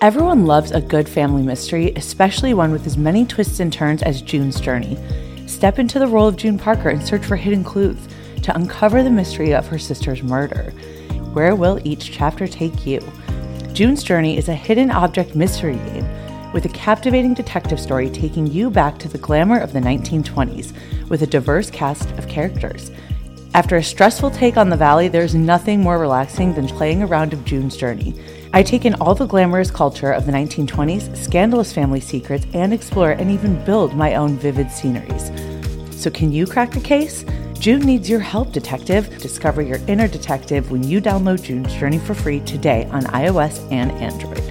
Everyone loves a good family mystery, especially one with as many twists and turns as June's Journey. Step into the role of June Parker and search for hidden clues to uncover the mystery of her sister's murder. Where will each chapter take you? June's Journey is a hidden object mystery game with a captivating detective story taking you back to the glamour of the 1920s with a diverse cast of characters. After a stressful take on the Valley, there's nothing more relaxing than playing a round of June's Journey. I take in all the glamorous culture of the 1920s, scandalous family secrets, and explore and even build my own vivid sceneries. So can you crack the case? June needs your help, detective. Discover your inner detective when you download June's Journey for free today on iOS and Android.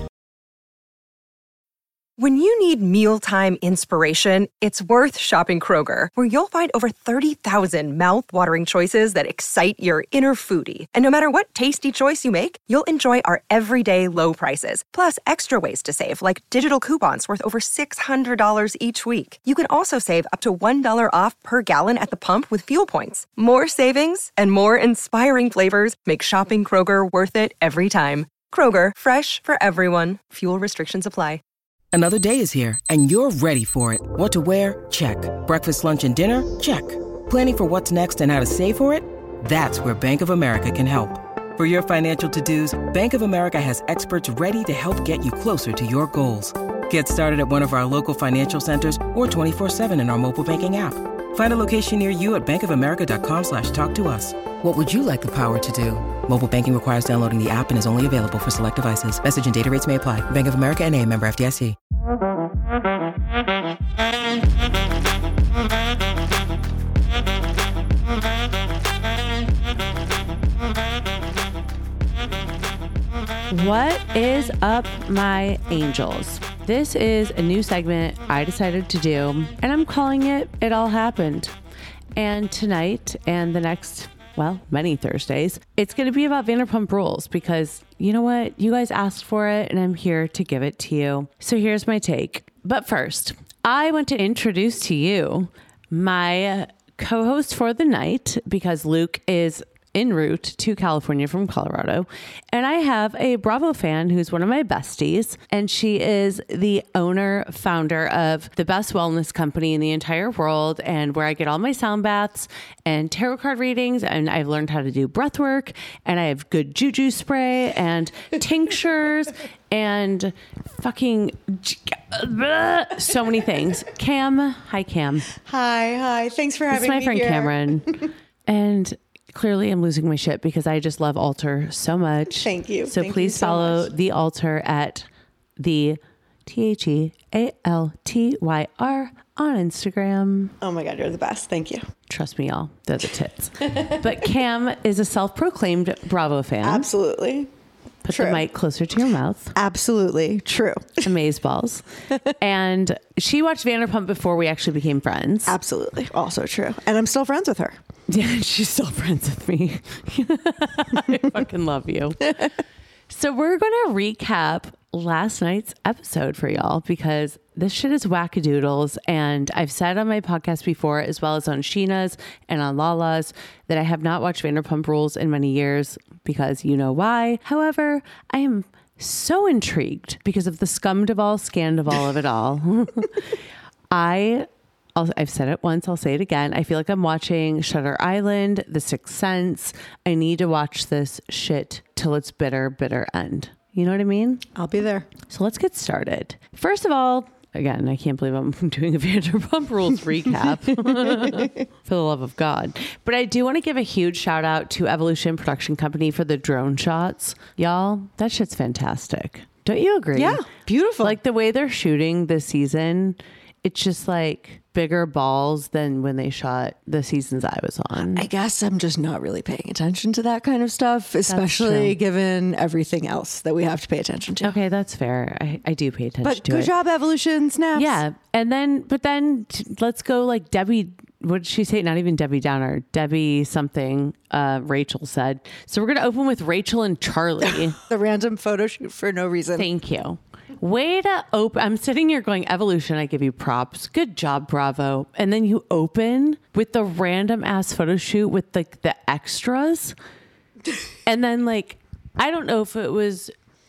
When you need mealtime inspiration, it's worth shopping Kroger, where you'll find over 30,000 mouth-watering choices that excite your inner foodie. And no matter what tasty choice you make, you'll enjoy our everyday low prices, plus extra ways to save, like digital coupons worth over $600 each week. You can also save up to $1 off per gallon at the pump with fuel points. More savings and more inspiring flavors make shopping Kroger worth it every time. Kroger, fresh for everyone. Fuel restrictions apply. Another day is here, and you're ready for it. What to wear? Check. Breakfast, lunch, and dinner? Check. Planning for what's next and how to save for it? That's where Bank of America can help. For your financial to-dos, Bank of America has experts ready to help get you closer to your goals. Get started at one of our local financial centers or 24/7 in our mobile banking app. Find a location near you at bankofamerica.com/talktous. What would you like the power to do? Mobile banking requires downloading the app and is only available for select devices. Message and data rates may apply. Bank of America N.A., member FDIC. What is up, my angels? This is a new segment I decided to do, and I'm calling it It All Happened. And tonight and the next, many Thursdays, it's going to be about Vanderpump Rules because you know what? You guys asked for it and I'm here to give it to you. So here's my take. But first, I want to introduce to you my co-host for the night because Luke is en route to California from Colorado. And I have a Bravo fan who's one of my besties. And she is the owner, founder of the best wellness company in the entire world and where I get all my sound baths and tarot card readings. And I've learned how to do breath work. And I have good juju spray and tinctures and fucking so many things. Cam. Hi, Cam. Hi. Thanks for having me. This is my friend here. Cameron. And clearly I'm losing my shit because I just love Alter so much. Thank you. So Thank please you so follow much. the Alter at the TheAltyr on Instagram. Oh my God, you're the best. Thank you. Trust me, y'all. They're the tits. But Cam is a self-proclaimed Bravo fan. Absolutely. Put True. the mic closer to your mouth. Absolutely true. Amazeballs. And she watched Vanderpump before we actually became friends. Absolutely. Also true. And I'm still friends with her. Yeah, she's still friends with me. I fucking love you. So we're going to recap last night's episode for y'all because this shit is wackadoodles. And I've said on my podcast before, as well as on Sheena's and on Lala's, that I have not watched Vanderpump Rules in many years because you know why. However, I am so intrigued because of the scumdival scandal of it all. I've said it once, I'll say it again. I feel like I'm watching Shutter Island, The Sixth Sense. I need to watch this shit till its bitter, bitter end. You know what I mean? I'll be there. So let's get started. First of all, again, I can't believe I'm doing a Vanderpump Rules recap. For the love of God. But I do want to give a huge shout out to Evolution Production Company for the drone shots. Y'all, that shit's fantastic. Don't you agree? Yeah. Beautiful. Like the way they're shooting this season, it's just like bigger balls than when they shot the seasons I was on. I guess I'm just not really paying attention to that kind of stuff, especially given everything else that we have to pay attention to. Okay, that's fair. I do pay attention But to it. good job, Evolution Snaps. Yeah. And then, let's go like Debbie. What did she say? Not even Debbie Downer. Debbie something, Rachel said. So we're going to open with Rachel and Charlie. The random photo shoot for no reason. Thank you. Way to open. I'm sitting here going, Evolution, I give you props. Good job, Bravo. And then you open with the random ass photo shoot with like the extras. And then like, I don't know if it was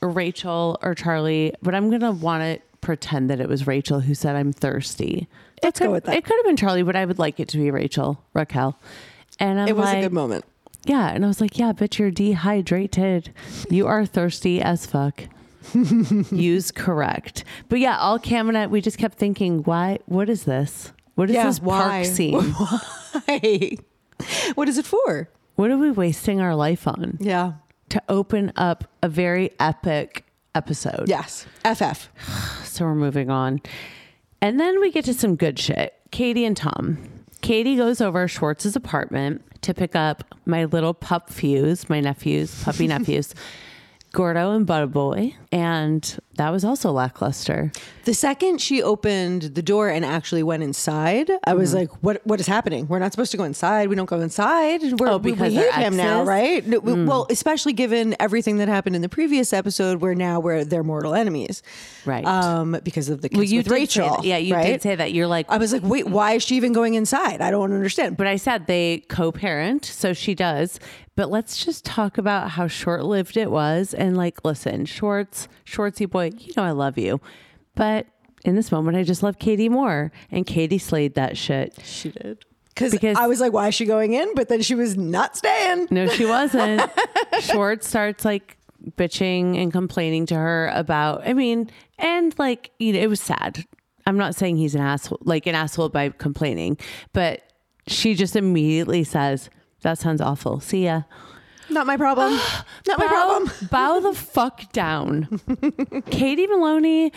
Rachel or Charlie, but I'm going to want to pretend that it was Rachel who said, I'm thirsty. Let's go with that. It could have been Charlie, but I would like it to be Raquel. And it was a good moment. Yeah. And I was like, yeah, bitch, you're dehydrated. You are thirsty as fuck. Use correct. But yeah, all Cam and I, we just kept thinking, why? What is this? What is this park scene? Why? What is it for? What are we wasting our life on? Yeah. To open up a very epic episode. Yes. FF. So we're moving on. And then we get to some good shit. Katie and Tom. Katie goes over Schwartz's apartment to pick up my little puppy nephews, Gordo and Butterboy. And that was also lackluster. The second she opened the door and actually went inside, I was like, what is happening? We're not supposed to go inside. We don't go inside. Because we hate him now, right? Well, especially given everything that happened in the previous episode where now they're mortal enemies. Right. Because of the kiss with Rachel. Yeah, you did say that. You're like... I was like, wait, why is she even going inside? I don't understand. But I said they co-parent, so she does. But let's just talk about how short-lived it was. And like, listen, Schwartzy boy, you know I love you. But in this moment, I just love Katie more. And Katie slayed that shit. She did. Because I was like, why is she going in? But then she was not staying. No, she wasn't. Schwartz starts like bitching and complaining to her about, and like, it was sad. I'm not saying he's an asshole by complaining, but she just immediately says, that sounds awful. See ya. Not my problem. Not my problem. Bow the fuck down. Katie Maloney.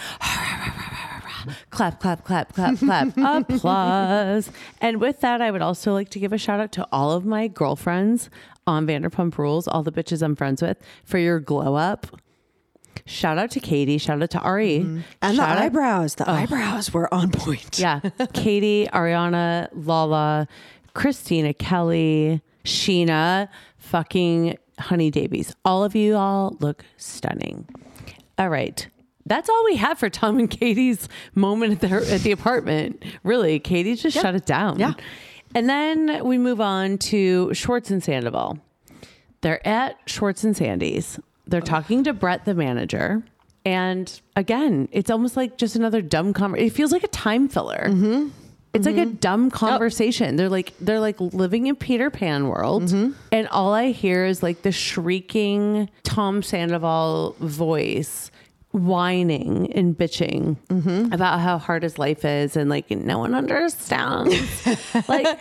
Clap, clap, clap, clap, clap. Applause. And with that, I would also like to give a shout out to all of my girlfriends on Vanderpump Rules, all the bitches I'm friends with, for your glow up. Shout out to Katie. Shout out to Ari. Mm-hmm. And shout the eyebrows. The eyebrows were on point. Yeah. Katie, Ariana, Lala, Christina Kelly, Sheena, fucking Honey Davies. All of you all look stunning. All right. That's all we have for Tom and Katie's moment at the apartment. Really, Katie just shut it down. Yeah. And then we move on to Schwartz and Sandoval. They're at Schwartz and Sandy's. They're talking to Brett, the manager. And again, it's almost like just another dumb conversation. It feels like a time filler. Mm-hmm. It's like a dumb conversation. They're like living in Peter Pan world. Mm-hmm. And all I hear is like the shrieking Tom Sandoval voice whining and bitching about how hard his life is. And like, no one understands. Like,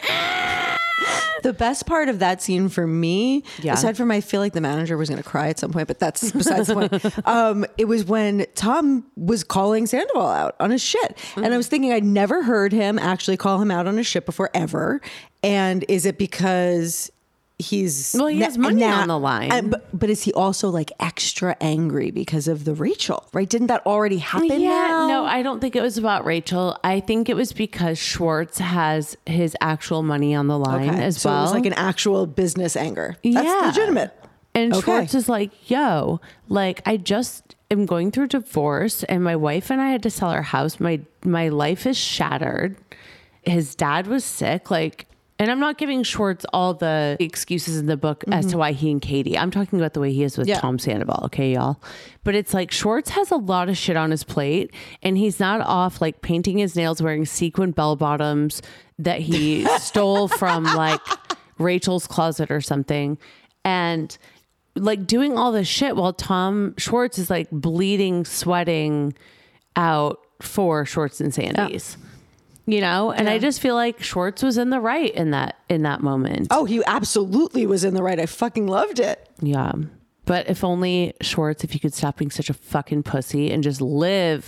the best part of that scene for me, aside from I feel like the manager was going to cry at some point, but that's besides the point. It was when Tom was calling Sandoval out on his shit. Mm-hmm. And I was thinking I'd never heard him actually call him out on his shit before ever. And is it because he has money on the line. But is he also like extra angry because of the Rachel, right? Didn't that already happen now? No, I don't think it was about Rachel. I think it was because Schwartz has his actual money on the line as well. So it was like an actual business anger. That's legitimate. And Schwartz is like, yo, like I just am going through divorce and my wife and I had to sell our house. My life is shattered. His dad was sick. Like, and I'm not giving Schwartz all the excuses in the book as to why he and Katie. I'm talking about the way he is with Tom Sandoval. Okay, y'all. But it's like Schwartz has a lot of shit on his plate and he's not off like painting his nails, wearing sequin bell bottoms that he stole from like Rachel's closet or something. And like doing all this shit while Tom Schwartz is like bleeding, sweating out for Schwartz and Sandy's. Yeah. You know, and I just feel like Schwartz was in the right in that moment. Oh, he absolutely was in the right. I fucking loved it. Yeah. But if only Schwartz, if you could stop being such a fucking pussy and just live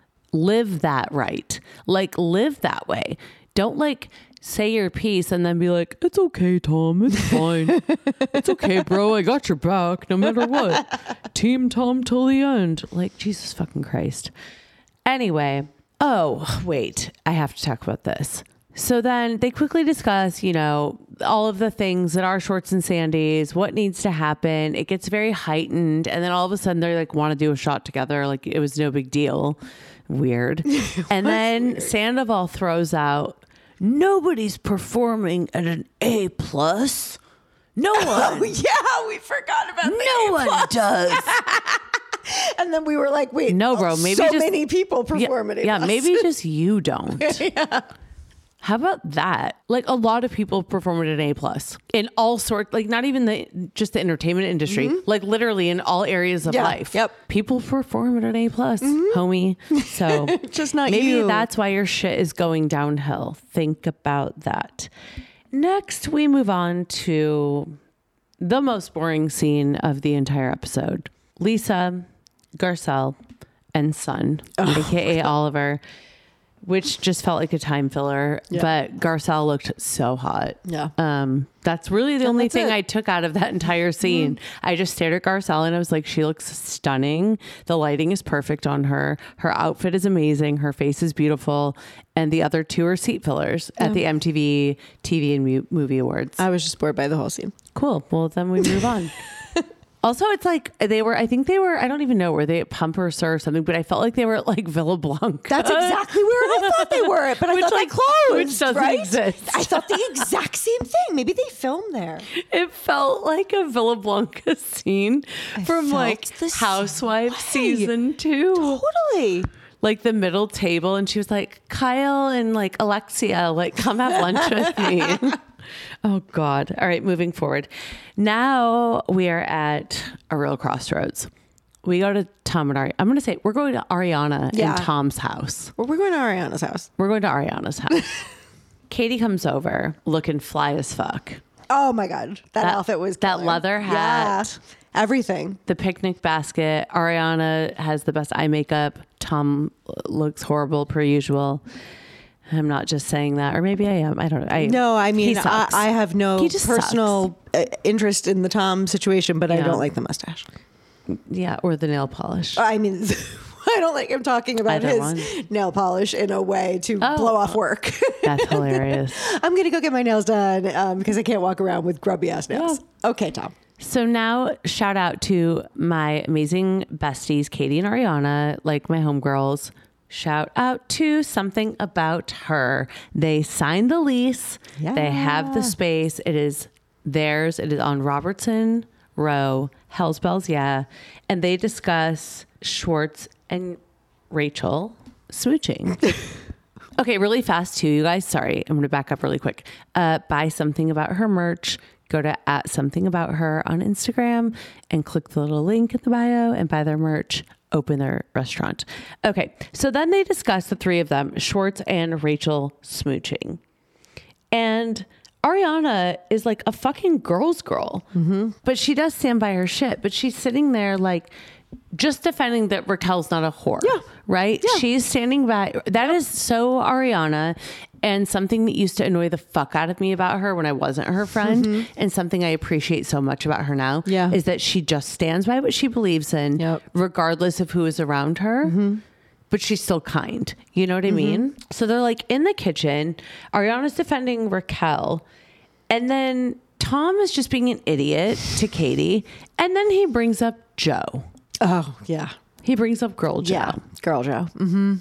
that right. Like live that way. Don't like say your piece and then be like, it's okay, Tom. It's fine. It's okay, bro. I got your back no matter what. Team Tom till the end. Like, Jesus fucking Christ. Anyway. Oh, wait, I have to talk about this. So then they quickly discuss, you know, all of the things that are Schwartz and Sandy's, what needs to happen. It gets very heightened. And then all of a sudden they like want to do a shot together. Like it was no big deal. Weird. And then weird. Sandoval throws out, nobody's performing at an A+. No one. Oh, yeah, we forgot about the No one does. And then we were like, wait, no, bro, maybe so just, many people perform at A+. Yeah, maybe just you don't. Yeah. How about that? Like a lot of people perform at an A+. In all sorts, like not even just the entertainment industry, like literally in all areas of life. Yep. People perform at an A+, homie. So just not maybe you. that's why your shit is going downhill. Think about that. Next, we move on to the most boring scene of the entire episode. Lisa, Garcelle, and Son, aka Oliver, which just felt like a time filler. Yeah. But Garcelle looked so hot. Yeah. That's really the only thing I took out of that entire scene. I just stared at Garcelle and I was like, she looks stunning. The lighting is perfect on her. Her outfit is amazing. Her face is beautiful. And the other two are seat fillers at the MTV TV and Movie Awards. I was just bored by the whole scene. Cool. Well, then we move on. Also, it's like I don't even know, were they at Pumper's or something, but I felt like they were at like Villa Blanca. That's exactly where I thought they were, but I thought they closed. Which doesn't exist. I thought the exact same thing. Maybe they filmed there. It felt like a Villa Blanca scene from like Housewives season 2. Totally. Like the middle table, and she was like, Kyle and like Alexia, like come have lunch with me. Oh God. All right, moving forward. Now we are at a real crossroads. We go to Tom and Ariana. I'm going to say we're going to Ariana and Tom's house. Well, we're going to Ariana's house. We're going to Ariana's house. Katie comes over looking fly as fuck. Oh my God. That outfit was killer. That leather hat. Yeah. Everything. The picnic basket. Ariana has the best eye makeup. Tom looks horrible per usual. I'm not just saying that, or maybe I am. I don't know. No, I mean, I have no personal interest in the Tom situation, but I don't like the mustache. Yeah, or the nail polish. I mean, I don't like him talking about his nail polish in a way to blow off work. That's hilarious. I'm going to go get my nails done because I can't walk around with grubby ass nails. Yeah. Okay, Tom. So now shout out to my amazing besties, Katie and Ariana, like my homegirls. Shout out to Something About Her. They signed the lease. Yeah. They have the space. It is theirs. It is on Robertson Row, Hell's Bells, yeah. And they discuss Schwartz and Rachel smooching. Okay, really fast too, you guys. Sorry, I'm going to back up really quick. Buy Something About Her merch. Go to @somethingabouther on Instagram and click the little link in the bio and buy their merch. Open their restaurant. Okay, so then they discuss, the three of them, Schwartz and Rachel smooching. And Ariana is like a fucking girl's girl. Mm-hmm. But she does stand by her shit. But she's sitting there like just defending that Raquel's not a whore. Yeah. Right? Yeah. She's standing by. That is so Ariana. And something that used to annoy the fuck out of me about her when I wasn't her friend, and something I appreciate so much about her now, is that she just stands by what she believes in, regardless of who is around her. Mm-hmm. But she's still kind. You know what I mean? So they're like in the kitchen. Ariana's defending Raquel. And then Tom is just being an idiot to Katie. And then he brings up Joe. Oh, yeah. He brings up Girl Joe. Yeah, Girl Joe. Mm-hmm.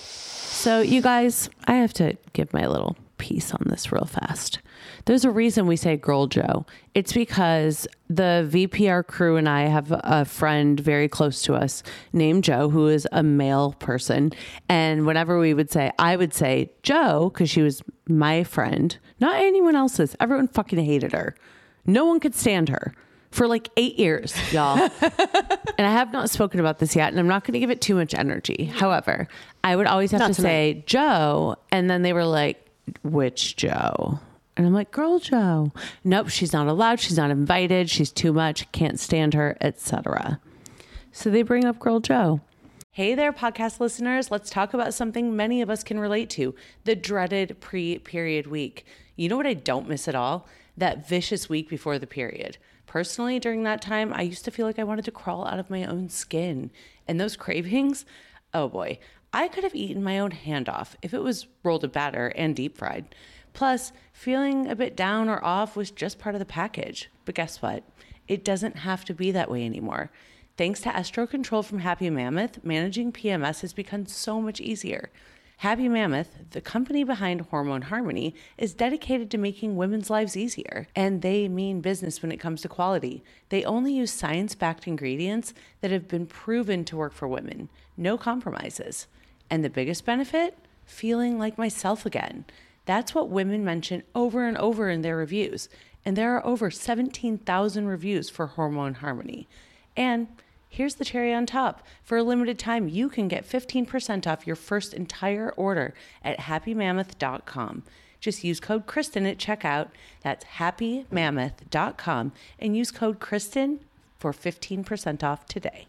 So you guys, I have to give my little piece on this real fast. There's a reason we say Girl Joe. It's because the VPR crew and I have a friend very close to us named Joe, who is a male person. And whenever I would say Joe, because she was my friend, not anyone else's. Everyone fucking hated her. No one could stand her. For like 8 years, y'all. And I have not spoken about this yet, and I'm not going to give it too much energy. However, I would always have to say Joe, and then they were like, which Joe? And I'm like, Girl Joe. Nope, she's not allowed. She's not invited. She's too much. Can't stand her, etc. So they bring up Girl Joe. Hey there, podcast listeners. Let's talk about something many of us can relate to, the dreaded pre-period week. You know what I don't miss at all? That vicious week before the period. Personally, during that time, I used to feel like I wanted to crawl out of my own skin. And those cravings, oh boy, I could have eaten my own hand off if it was rolled in batter and deep fried. Plus, feeling a bit down or off was just part of the package. But guess what? It doesn't have to be that way anymore. Thanks to Estro Control from Happy Mammoth, managing PMS has become so much easier. Happy Mammoth, the company behind Hormone Harmony, is dedicated to making women's lives easier, and they mean business when it comes to quality. They only use science-backed ingredients that have been proven to work for women. No compromises. And the biggest benefit? Feeling like myself again. That's what women mention over and over in their reviews. And there are over 17,000 reviews for Hormone Harmony. And here's the cherry on top. For a limited time, you can get 15% off your first entire order at happymammoth.com. Just use code Kristen at checkout. That's happymammoth.com and use code Kristen for 15% off today.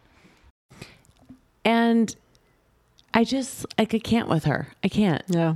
And I just, like, I can't with her. I can't. Yeah.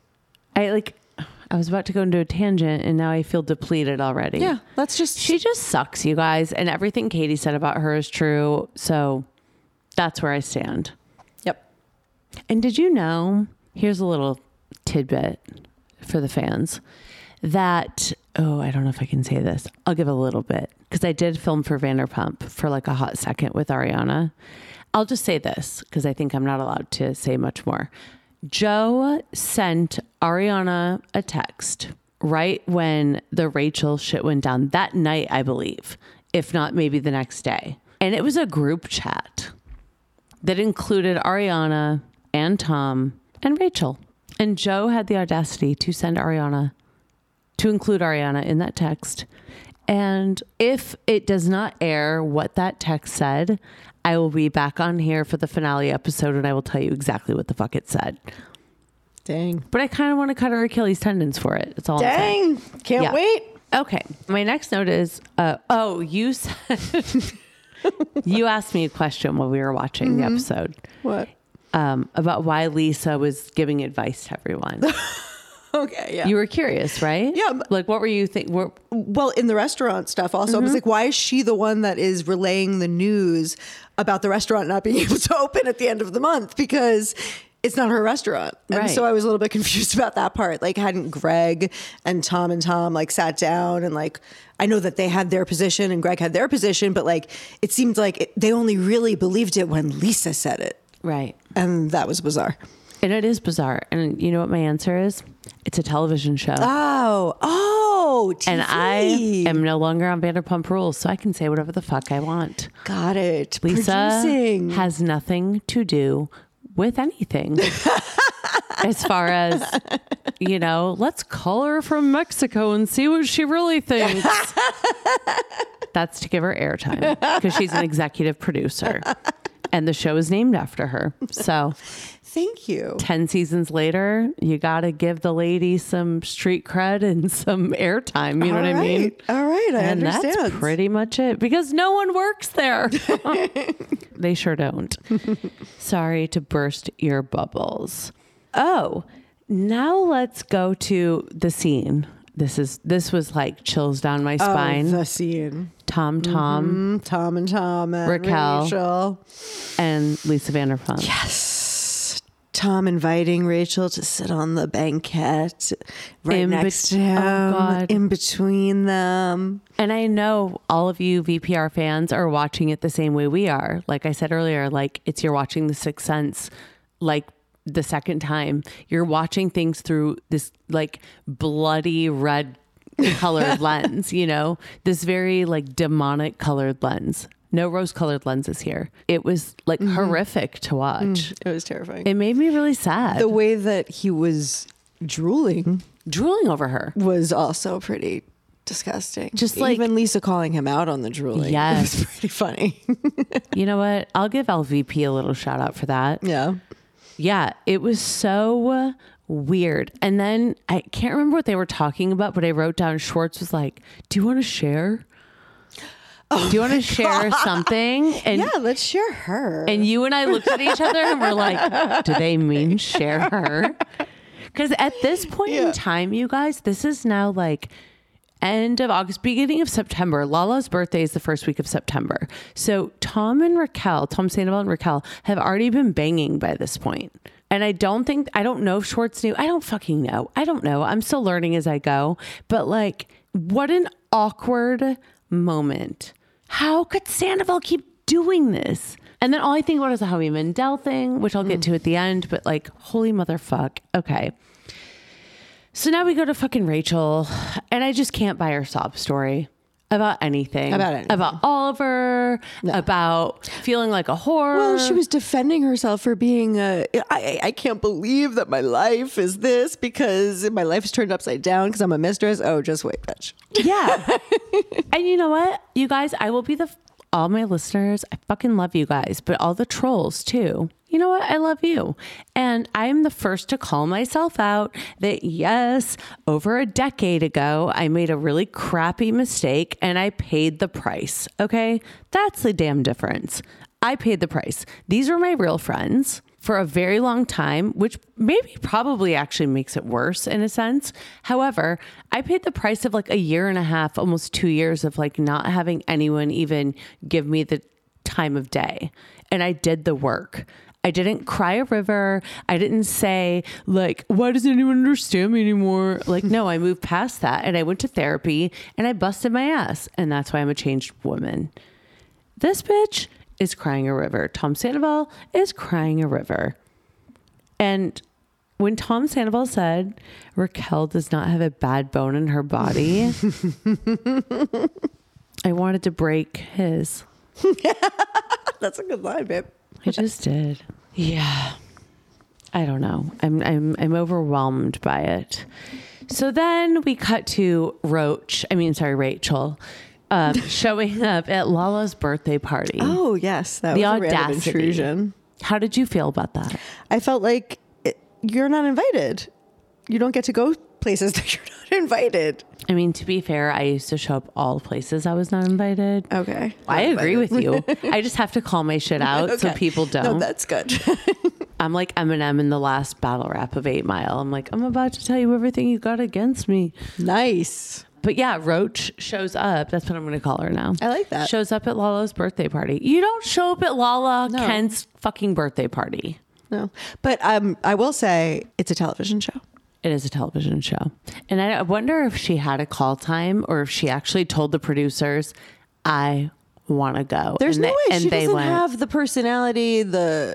I was about to go into a tangent and now I feel depleted already. Yeah. She just sucks, you guys. And everything Katie said about her is true. So that's where I stand. Yep. And did you know, here's a little tidbit for the fans, that, I don't know if I can say this. I'll give a little bit because I did film for Vanderpump for like a hot second with Ariana. I'll just say this because I think I'm not allowed to say much more. Joe sent Ariana a text right when the Rachel shit went down that night, I believe, if not maybe the next day. And it was a group chat that included Ariana and Tom and Rachel. And Joe had the audacity to include Ariana in that text. And if it does not air what that text said, I will be back on here for the finale episode and I will tell you exactly what the fuck it said. Dang. But I kind of want to cut her Achilles tendons for it. It's all I'm saying. Dang. Can't wait. Okay. My next note is, you said, you asked me a question while we were watching the episode. What? About why Lisa was giving advice to everyone. Okay, yeah. You were curious, right? Yeah. Like, what were you thinking? Well, in the restaurant stuff also, I was like, why is she the one that is relaying the news about the restaurant not being able to open at the end of the month? Because it's not her restaurant. And so I was a little bit confused about that part. Like, hadn't Greg and Tom like sat down and like, I know that they had their position and Greg had their position, but like, it seemed like they only really believed it when Lisa said it. Right. And that was bizarre. And it is bizarre. And you know what my answer is? It's a television show. Oh, TV. And I am no longer on Vanderpump Rules, so I can say whatever the fuck I want. Got it. Lisa Producing. has nothing to do with anything. As far as, let's call her from Mexico and see what she really thinks. That's to give her airtime because she's an executive producer. And the show is named after her. So thank you. 10 seasons later, you got to give the lady some street cred and some airtime. You know what I mean? All right. I and understand. That's pretty much it because no one works there. They sure don't. Sorry to burst your bubbles. Oh, now let's go to the scene. This was like chills down my spine. Oh, the scene. Tom, Tom and Raquel, Rachel, and Lisa Vanderpump. Yes. Tom inviting Rachel to sit on the banquette right next to him, in between them. And I know all of you VPR fans are watching it the same way we are. Like I said earlier, like you're watching The Sixth Sense, like the second time. You're watching things through this like bloody red colored lens, this very like demonic colored lens. No rose colored lenses here. It was like horrific to watch. It was terrifying. It made me really sad. The way that he was drooling over her was also pretty disgusting. Just like even Lisa calling him out on the drooling. Yes. It was pretty funny. You know what? I'll give LVP a little shout out for that. Yeah. Yeah. It was so weird. And then I can't remember what they were talking about, but I wrote down Schwartz was like, do you want to share? Do you want to share something? And yeah, let's share her. And you and I looked at each other and we're like, do they mean share her? Because at this point in time, you guys, this is now like end of August, beginning of September. Lala's birthday is the first week of September. So Tom Sandoval and Raquel have already been banging by this point. And I don't know if Schwartz knew. I don't fucking know. I don't know. I'm still learning as I go. But like, what an awkward moment. How could Sandoval keep doing this? And then all I think about is the Howie Mandel thing, which I'll get to at the end, but like, holy motherfuck. Okay. So now we go to fucking Rachel, and I just can't buy her sob story about anything. About Oliver, about feeling like a whore. Well, she was defending herself for being I can't believe that my life is this because my life's turned upside down because I'm a mistress. Oh, just wait, bitch. Yeah. And you know what? You guys, I will be all my listeners, I fucking love you guys, but all the trolls too. You know what? I love you. And I'm the first to call myself out that yes, over a decade ago, I made a really crappy mistake and I paid the price. Okay. That's the damn difference. I paid the price. These were my real friends for a very long time, which maybe probably actually makes it worse in a sense. However, I paid the price of like a year and a half, almost 2 years of like not having anyone even give me the time of day. And I did the work. I didn't cry a river. I didn't say like, why doesn't anyone understand me anymore? Like, no, I moved past that and I went to therapy and I busted my ass. And that's why I'm a changed woman. This bitch is crying a river. Tom Sandoval is crying a river. And when Tom Sandoval said Raquel does not have a bad bone in her body, I wanted to break his. That's a good line, babe. I just did. Yeah. I don't know. I'm overwhelmed by it. So then we cut to Rachel. Showing up at Lala's birthday party. Oh, yes. That was a random intrusion. How did you feel about that? I felt like you're not invited. You don't get to go places that you're not invited. I mean, to be fair, I used to show up all places I was not invited. Okay. I agree with you. I just have to call my shit out so people don't. No, that's good. I'm like Eminem in the last battle rap of 8 Mile. I'm like, I'm about to tell you everything you got against me. Nice. But yeah, Roach shows up. That's what I'm going to call her now. I like that. Shows up at Lala's birthday party. You don't show up at Ken's fucking birthday party. No. But I will say it's a television show. It is a television show. And I wonder if she had a call time or if she actually told the producers, I want to go. There's no way. She doesn't have the personality, the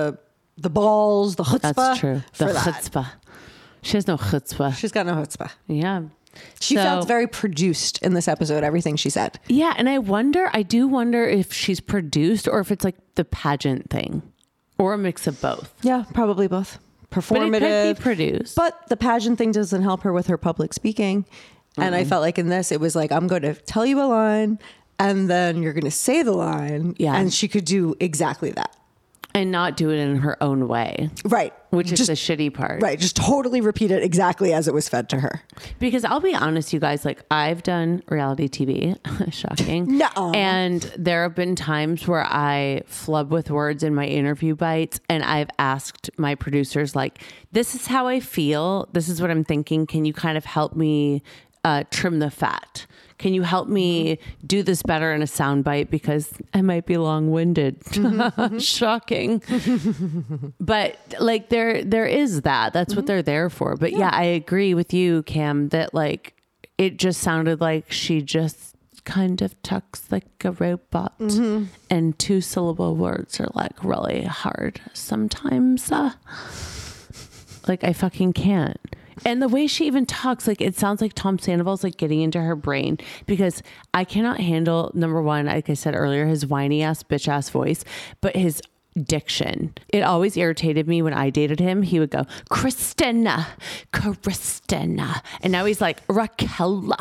balls, the chutzpah. That's true. The chutzpah. She has no chutzpah. She's got no chutzpah. Yeah. She felt very produced in this episode, everything she said. Yeah. And I do wonder if she's produced or if it's like the pageant thing or a mix of both. Yeah, probably both. Performative. But it could be produced. But the pageant thing doesn't help her with her public speaking. And I felt like in this, it was like, I'm going to tell you a line and then you're going to say the line. Yeah. And she could do exactly that. And not do it in her own way. Right. Which is the shitty part. Right. Just totally repeat it exactly as it was fed to her. Because I'll be honest, you guys, like I've done reality TV. Shocking. No. And there have been times where I flub with words in my interview bites. And I've asked my producers, like, this is how I feel. This is what I'm thinking. Can you kind of help me trim the fat? Can you help me do this better in a soundbite because I might be long-winded? Shocking. But like there is that. That's what they're there for. But yeah, I agree with you, Cam, that like it just sounded like she just kind of talks like a robot, and 2-syllable words are like really hard sometimes. Like I fucking can't. And the way she even talks, like it sounds like Tom Sandoval's like getting into her brain because I cannot handle, number one, like I said earlier, his whiny ass, bitch ass voice, but his diction. It always irritated me when I dated him. He would go, Christina. And now he's like, Raquel.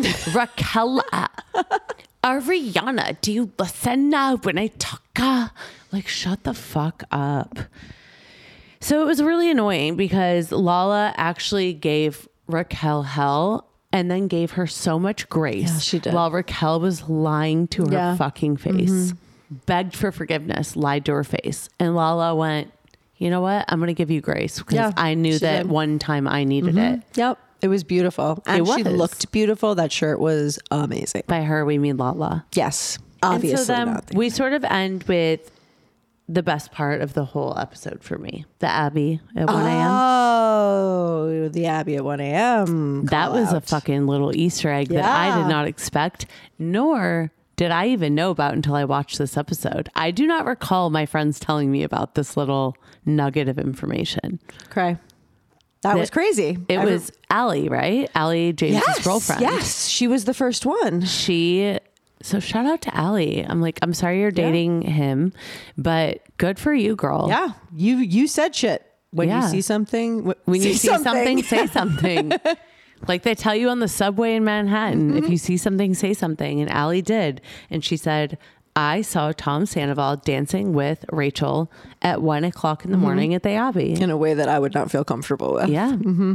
Ariana, do you listen when I talk? Like, shut the fuck up. So it was really annoying because Lala actually gave Raquel hell and then gave her so much grace. Yeah, she did. While Raquel was lying to her fucking face. Begged for forgiveness, lied to her face. And Lala went, you know what? I'm going to give you grace because I knew that one time I needed it. Yep. It was beautiful. And she looked beautiful. That shirt was amazing. By her, we mean Lala. Yes. Obviously. And so then we sort of end with the best part of the whole episode for me, the Abby at 1 a.m. Oh, the Abby at 1 a.m. That was a fucking little Easter egg that I did not expect, nor did I even know about until I watched this episode. I do not recall my friends telling me about this little nugget of information. Cry. That was crazy. It was Allie, right? Allie, James's girlfriend. Yes, she was the first one. So shout out to Allie. I'm like, I'm sorry you're dating him, but good for you, girl. Yeah, you said shit. When you see something, when you see something, say something. Like they tell you on the subway in Manhattan, if you see something, say something. And Allie did. And she said, I saw Tom Sandoval dancing with Rachel at 1:00 in the morning at the Abbey. In a way that I would not feel comfortable with. Yeah.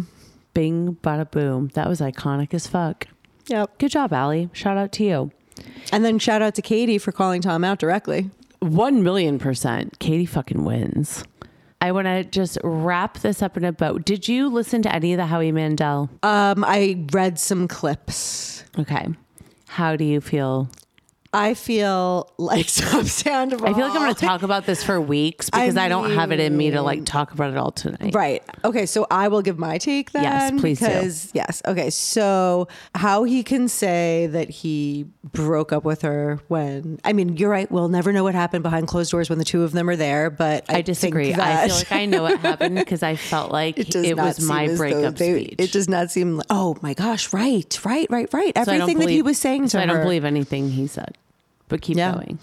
Bing, bada, boom. That was iconic as fuck. Yep. Good job, Allie. Shout out to you. And then shout out to Katie for calling Tom out directly. 1,000,000%. Katie fucking wins. I want to just wrap this up in a bow. Did you listen to any of the Howie Mandel? I read some clips. Okay. How do you feel? I feel like Tom Sandoval. I feel like I'm going to talk about this for weeks because I don't have it in me to like talk about it all tonight. Right. Okay. So I will give my take then. Yes, please do. Yes. Okay. So how he can say that he broke up with her when, I mean, you're right. We'll never know what happened behind closed doors when the two of them are there, but I disagree. I feel like I know what happened because I felt like it was my breakup speech. It does not seem like, oh my gosh. Right. Everything that he was saying to her. I don't believe anything he said. But keep going.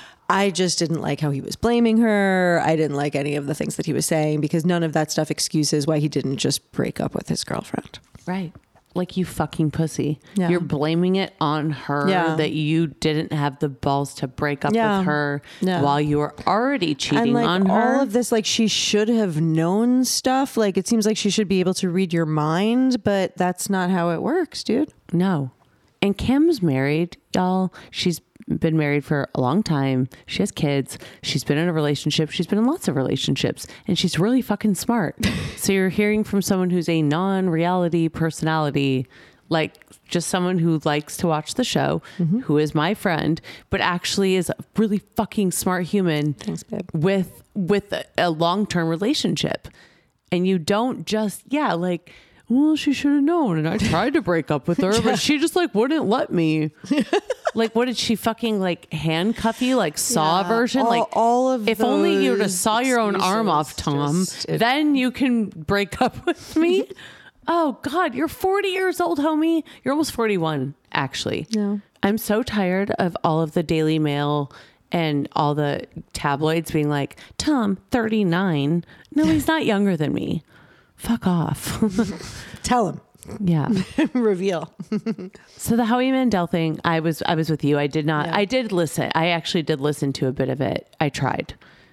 I just didn't like how he was blaming her. I didn't like any of the things that he was saying because none of that stuff excuses why he didn't just break up with his girlfriend. Right. Like, you fucking pussy. Yeah. You're blaming it on her that you didn't have the balls to break up with her while you were already cheating on her. All of this, like, she should have known stuff. Like, it seems like she should be able to read your mind, but that's not how it works, dude. No. And Kim's married, y'all. She's been married for a long time. She has kids. She's been in a relationship. She's been in lots of relationships, and she's really fucking smart. So you're hearing from someone who's a non-reality personality, like just someone who likes to watch the show, who is my friend, but actually is a really fucking smart human. Thanks, babe. with a long-term relationship. And you don't just, like, well, she should have known. And I tried to break up with her, but she just like wouldn't let me. Like, what did she fucking like handcuff you? Like Saw version? Like all of if only you would have saw your own arm off, Tom, then you can break up with me. Oh God, you're 40 years old, homie. You're almost 41, actually. Yeah. I'm so tired of all of the Daily Mail and all the tabloids being like, Tom, 39. No, he's not younger than me. Fuck off. Tell him. Yeah. Reveal. So the Howie Mandel thing, I was with you. I did not, I did listen. I actually did listen to a bit of it. I tried.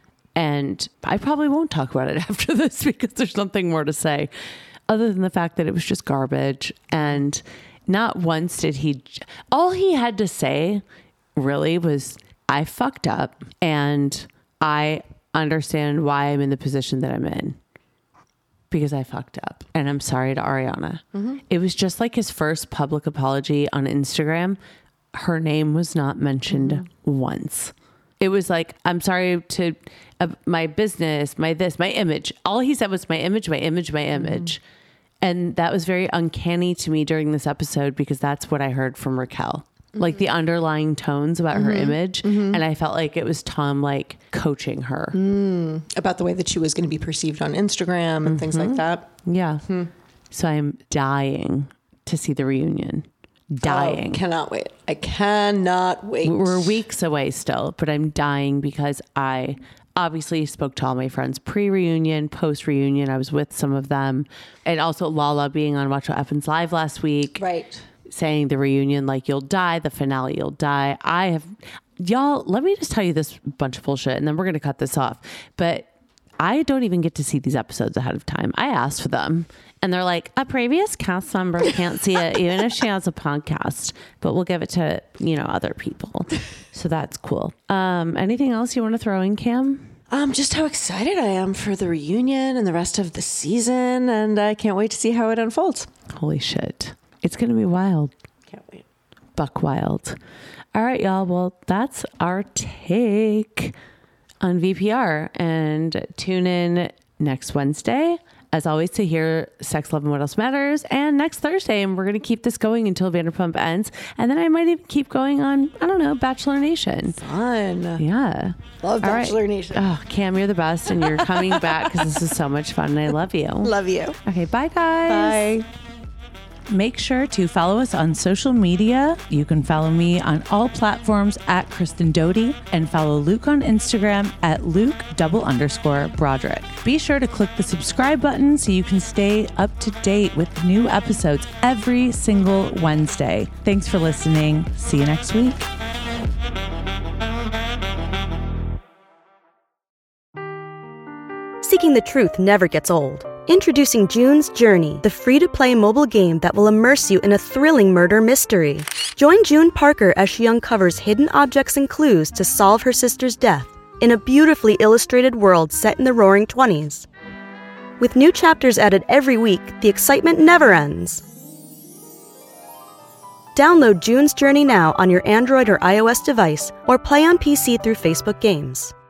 And I probably won't talk about it after this because there's nothing more to say other than the fact that it was just garbage. And not once did all he had to say really was, I fucked up and I understand why I'm in the position that I'm in. Because I fucked up and I'm sorry to Ariana. It was just like his first public apology on Instagram. Her name was not mentioned once. It was like, I'm sorry to my business, my image. All he said was my image. And that was very uncanny to me during this episode because that's what I heard from Raquel. Like the underlying tones about her image. And I felt like it was Tom like coaching her. About the way that she was going to be perceived on Instagram and things like that. Yeah. So I'm dying to see the reunion. Dying. Oh, cannot wait. I cannot wait. We're weeks away still, but I'm dying because I obviously spoke to all my friends pre-reunion, post-reunion. I was with some of them. And also Lala being on Watch What Happens Live last week. Right. Saying the reunion, like you'll die, the finale, you'll die. Y'all, let me just tell you this bunch of bullshit and then we're going to cut this off. But I don't even get to see these episodes ahead of time. I asked for them and they're like, a previous cast member can't see it even if she has a podcast, but we'll give it to, other people. So that's cool. Anything else you want to throw in, Cam? Just how excited I am for the reunion and the rest of the season. And I can't wait to see how it unfolds. Holy shit. It's going to be wild. Can't wait. Buck wild. All right, y'all. Well, that's our take on VPR. And tune in next Wednesday as always, to hear Sex, Love, and What Else Matters. And next Thursday, and we're going to keep this going until Vanderpump ends. And then I might even keep going on, I don't know, Bachelor Nation. Fun. Yeah. Love Bachelor Nation. Oh, Cam, you're the best. And you're coming back because this is so much fun. And I love you. Love you. Okay, bye, guys. Bye. Make sure to follow us on social media. You can follow me on all platforms at Kristen Doty and follow Luke on Instagram at Luke_Broderick. Be sure to click the subscribe button so you can stay up to date with new episodes every single Wednesday. Thanks for listening. See you next week. Seeking the truth never gets old. Introducing June's Journey, the free-to-play mobile game that will immerse you in a thrilling murder mystery. Join June Parker as she uncovers hidden objects and clues to solve her sister's death in a beautifully illustrated world set in the Roaring 20s. With new chapters added every week, the excitement never ends. Download June's Journey now on your Android or iOS device or play on PC through Facebook Games.